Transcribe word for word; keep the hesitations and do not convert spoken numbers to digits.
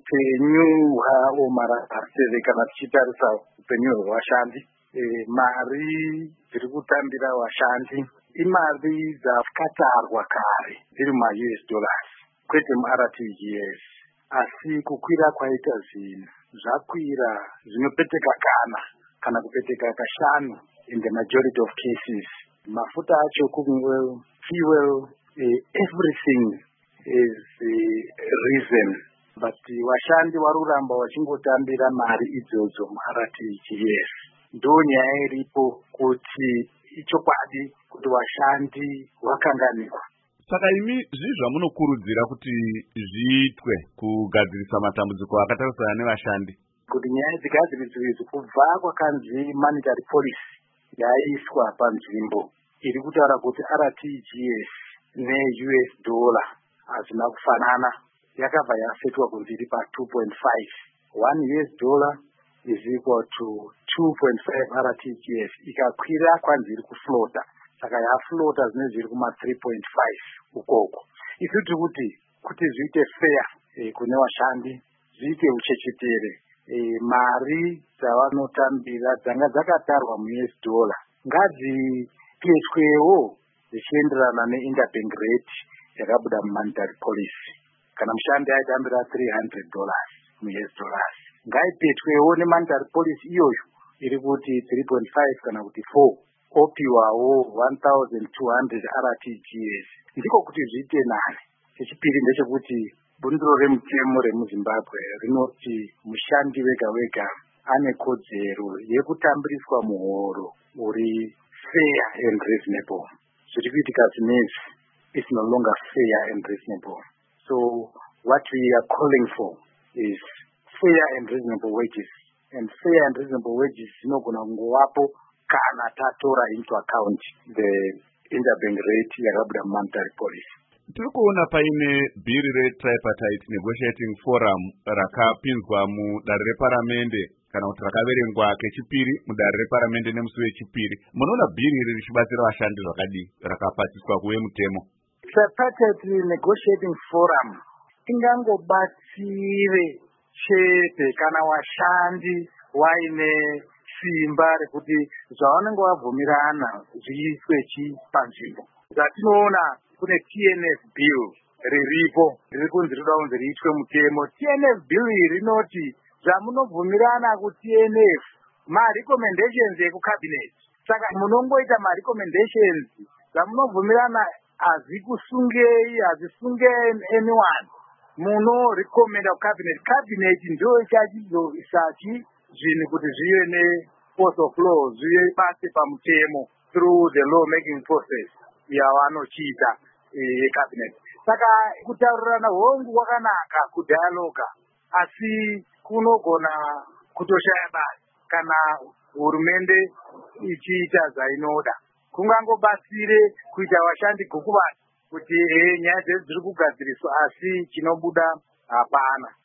upenyu hwaomaraseve kana tichitarisa upenyu hwevashandi. E, mari dziri kutambira vashandi imari dzakatarwa kare dziri ma-U S dollars kwete mu-R T G S, asi kukwira kwaita zvinhu zvakwira zvinopeteka kana kana kupeteka kashanu in the majority of cases. Mafuta acho, cooking oil, fuel, uh, everything is the reason. But vashandi varuramba vachingotambira mari idzodzo mu-R T G S. Ndo nyaya iripo kuti ichokwadi kuti vashandi vakanganikwa. Saka imi zvii zvamunokurudzira kuti zviitwe kugadzirisa matambudziko akatarisana nevashandi? Kuti nyaya dzigadziridzwe idzi kubva kwakanzi monetary policy yaiswa panzvimbo iri kutaura kuti R T G S ne-U S dollar hazvina kufanana, yakabva yasetwa kunzi iri pa two point five. One U S dollar is equal to two point five R T G S. Ikakwira kwanzi iri kuflota, saka yaflota zvinenge zviri kuma three point five ukoko. Isu tiri kuti kuti zviite fair e, kune vashandi, zviite uchechetere, e, mari dzavanotambira dzanga dzakatarwa mu-U S dollar ngadzipetwewo zvichienderana ne-interbank rate yakabuda mu-monetary policy. Kana mushandi aitambira three hundred dollars mu-U S dollars, ngaipetwewo ne-monetary policy iyoyo iri kuti three point five kana kuti four, opiwawo one thousand two hundred R T G S. Ndiko kuti zviite nani. Chechipiri ndechekuti bundiro remutemo remuZimbabwe rinoti mushandi wega wega ane kodzero yekutambiriswa muhoro uri fair and reasonable. Zviri kuitika zvinezvi is no longer fair and reasonable. So what we are calling for is fair and reasonable wages. And fair and reasonable wages dzinogona kungovapo kana tatora into account the interbank rate yakabuda monetary policy. Tiri kuona paine bhiri retripartite negotiating forum rakapinzwa mudare reparamende kana kuti rakaverengwa kechipiri mudare reparamende nemusi wechipiri. Munoona bhiri iri richibatsira vashandi zvakadii rakapatiswa kuve mutemo? Tripartite negotiating forum ingangobatsire chete kana vashandi vaine simba rekuti zvavanenge vabvumirana zviiswe chipanzvimbo. Zvatinoona kune T N F bill riripo riri kunzi rinoda kunzi riitwe mutemo. T N F bill iri rinoti zvamunobvumirana ku-T N F ma-recommendations ekucabinet. Saka munongoita ma-recommendations zvamunobvumirana hazikusungei, hazisungei anyone. Muno-recommenda kucabinet. Cabinet ndio ichachizoisachi zvinhu kuti zvive ne-force of law, zvive basi pamutemo through the law making process yavanochiita yecabinet. Saka kutaurirana hongu kwakanaka kudialoga, asi kunogona kutoshaya basi kana hurumende ichiita zvainoda. Kungangobatsire kuita vashandi gukuvati kuti nyaya dzedu dziri kugadziriswa asi chinobuda hapana.